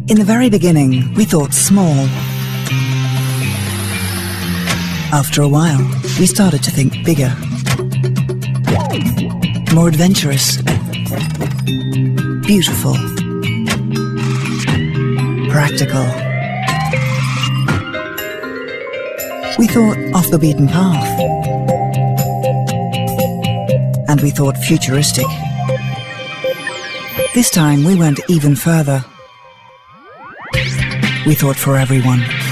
In the very beginning, we thought small. After a while, we started to think bigger, more adventurous, beautiful, practical. We thought off the beaten path, and we thought futuristic. This time we went even further. We thought for everyone.